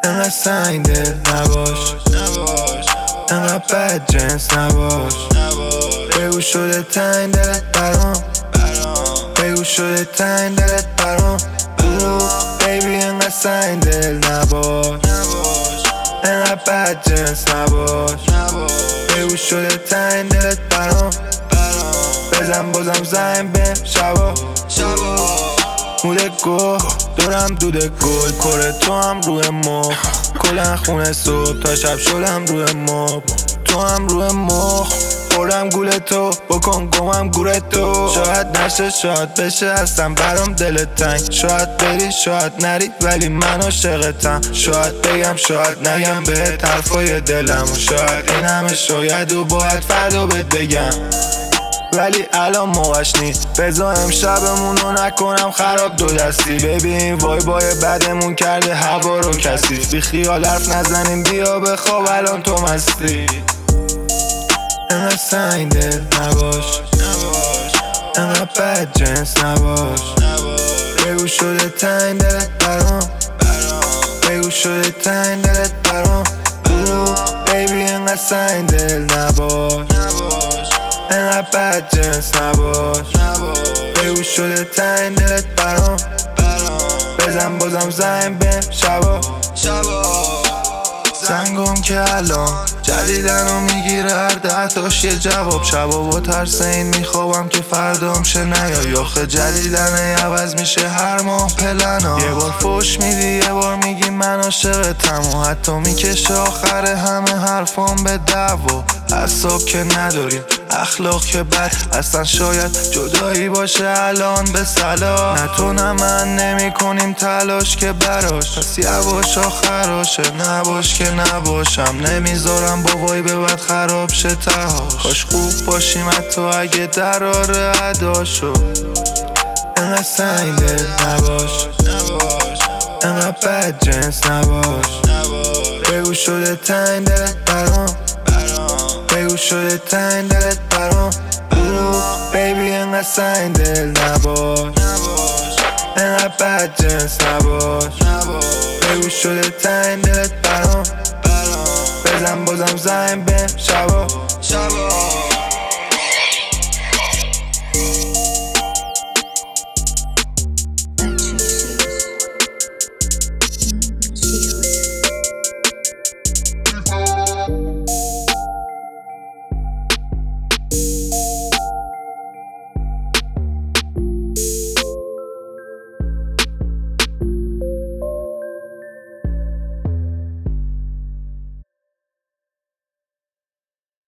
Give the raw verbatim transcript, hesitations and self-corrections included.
انقدر سنگ دل نباش، انقدر بد جنس نباش. بگو شده تنگ دلت برام، بگو شده تنگ دلت برام. بیبی انقدر سنگ دل نباش، انقدر بد جنس نباش. بگو شده تنگ دلت برام، بزن بازم زنگ بهم شبا. موده گل دورم دوده گل، کره تو هم روی مخ. کلن خونه صبح تا شب شدم روی مخ. تو هم روی مخ خوردم گول تو، بکن گمم گوره تو. شاید نشه شاید بشه هستم برام دلت تنگ. شاید بری شاید نری ولی من عاشقتم. شاید بگم شاید نگم بهت حرفای دلم، و شاید این همه شاید و باید فردا بهت بگم، ولی الان موقعش نیست. بذار امشبمونو نکنم خراب دو دستی. ببین وای بای بدمون کرده هوا رو کثیف. بی خیال حرف نزنیم بیا بخواب الان تو مستی. انقدر سنگ دل نباش، انقدر بد جنس نباش. بگو شده تنگ دلت برام، بگو شده تنگ دلت برام. بیبی انقدر سنگ دل نباش، انقدر بد جنس نباش. بگو شده تنگ دلت برام، بزن بازم زنگ بهم شبا. زنگم که الان جدیدن و میگیره هر ده تاش یه جواب. شبا با ترس این میخوابم که فردام شه نیای. آخه جدیدن عوض میشه هر ماه پلنا. یه بار فوش میدی یه بار میگی من عاشقتم، و حتی میکشه آخر همه حرفام به دعوا. اعصاب که نداریم اخلاق که بد، اصلا شاید جدایی باشه الان به صلاح. نه تو نه من نمی کنیم تلاش که براش، پس یواش آخراشه. نباش که نباشم نمیذارم بابایی به بد خراب شه تهاش. کاش خوب باشیم حتی اگه دراره اداشو. انقدر سنگ دل نباش، انقدر بد جنس نباش. بگو شده تنگ دلت برام، بگو شده تنگ دلت برام. بیبی انقدر سنگ دل نباش، انقدر بد جنس نباش. بگو شده تنگ دلت برام، بزن بازم زنگ بهم شبا.